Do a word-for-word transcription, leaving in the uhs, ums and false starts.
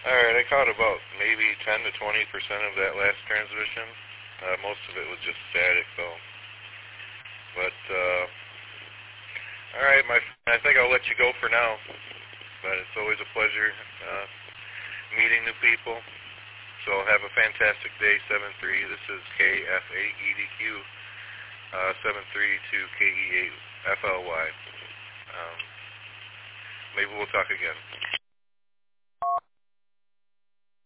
Alright, I caught about maybe ten to twenty percent of that last transmission. Uh, most of it was just static, though. But, uh, alright, my friend, I think I'll let you go for now. But it's always a pleasure uh, meeting new people. So have a fantastic day, seven three. This is K F eight E D Q, uh, seven three to K E eight F L Y. Um, maybe we'll talk again.